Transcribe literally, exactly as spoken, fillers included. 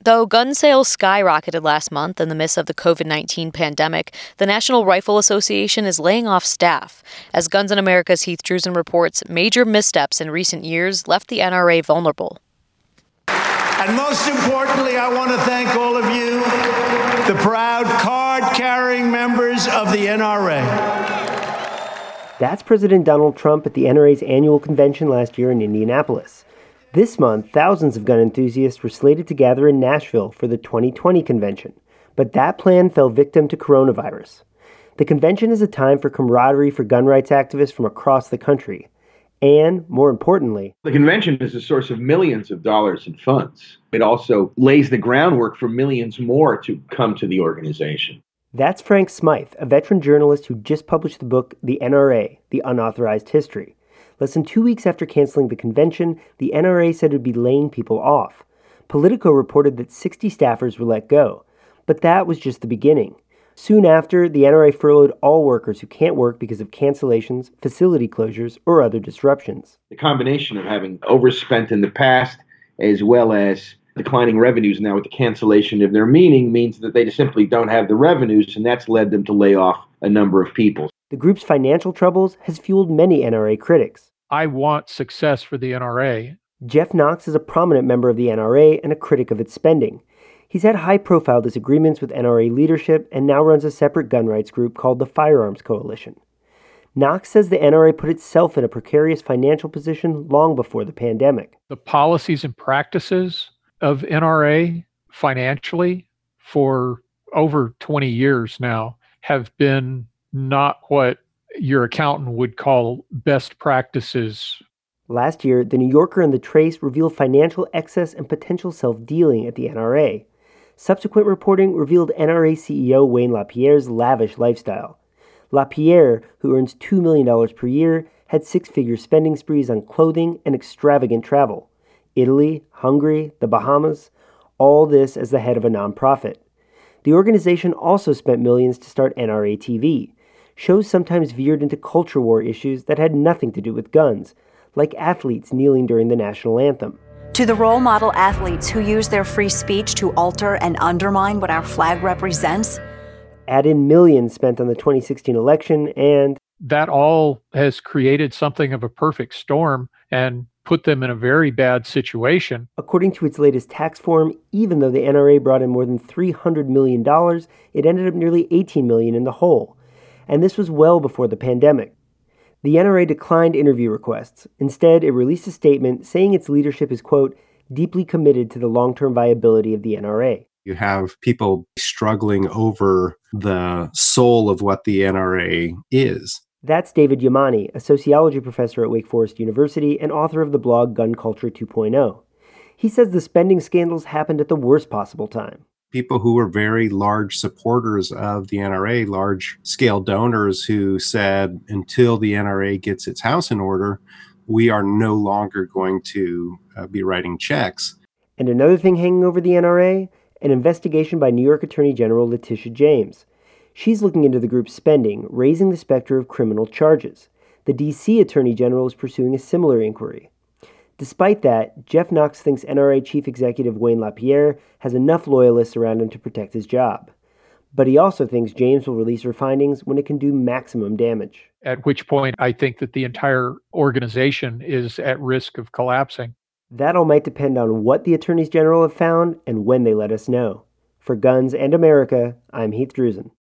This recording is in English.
Though gun sales skyrocketed last month in the midst of the covid nineteen pandemic, the National Rifle Association is laying off staff. As Guns in America's Heath Drusen reports, major missteps in recent years left the N R A vulnerable. And most importantly, I want to thank all of you, the proud card-carrying members of the N R A. That's President Donald Trump at the N R A's annual convention last year in Indianapolis. This month, thousands of gun enthusiasts were slated to gather in Nashville for the twenty twenty convention, but that plan fell victim to coronavirus. The convention is a time for camaraderie for gun rights activists from across the country. And, more importantly, the convention is a source of millions of dollars in funds. It also lays the groundwork for millions more to come to the organization. That's Frank Smythe, a veteran journalist who just published the book The N R A, The Unauthorized History. Less than two weeks after canceling the convention, the N R A said it would be laying people off. Politico reported that sixty staffers were let go. But that was just the beginning. Soon after, the N R A furloughed all workers who can't work because of cancellations, facility closures, or other disruptions. The combination of having overspent in the past as well as declining revenues now with the cancellation of their meeting means that they just simply don't have the revenues, and that's led them to lay off a number of people. The group's financial troubles has fueled many N R A critics. I want success for the N R A. Jeff Knox is a prominent member of the N R A and a critic of its spending. He's had high-profile disagreements with N R A leadership and now runs a separate gun rights group called the Firearms Coalition. Knox says the N R A put itself in a precarious financial position long before the pandemic. The policies and practices of N R A financially for over twenty years now have been not what your accountant would call best practices. Last year, The New Yorker and The Trace revealed financial excess and potential self-dealing at the N R A. Subsequent reporting revealed N R A C E O Wayne LaPierre's lavish lifestyle. LaPierre, who earns two million dollars per year, had six-figure spending sprees on clothing and extravagant travel. Italy, Hungary, the Bahamas, all this as the head of a nonprofit. The organization also spent millions to start N R A T V. Shows sometimes veered into culture war issues that had nothing to do with guns, like athletes kneeling during the national anthem. To the role model athletes who use their free speech to alter and undermine what our flag represents. Add in millions spent on the twenty sixteen election and... that all has created something of a perfect storm and put them in a very bad situation. According to its latest tax form, even though the N R A brought in more than three hundred million dollars, it ended up nearly eighteen million dollars in the hole. And this was well before the pandemic. The N R A declined interview requests. Instead, it released a statement saying its leadership is, quote, deeply committed to the long-term viability of the N R A. You have people struggling over the soul of what the N R A is. That's David Yamani, a sociology professor at Wake Forest University and author of the blog Gun Culture two point oh. He says the spending scandals happened at the worst possible time. People who were very large supporters of the N R A, large-scale donors who said, until the N R A gets its house in order, we are no longer going to uh, be writing checks. And another thing hanging over the N R A? An investigation by New York Attorney General Letitia James. She's looking into the group's spending, raising the specter of criminal charges. The D C Attorney General is pursuing a similar inquiry. Despite that, Jeff Knox thinks N R A Chief Executive Wayne LaPierre has enough loyalists around him to protect his job. But he also thinks James will release her findings when it can do maximum damage. At which point, I think that the entire organization is at risk of collapsing. That all might depend on what the attorneys general have found and when they let us know. For Guns and America, I'm Heath Drusen.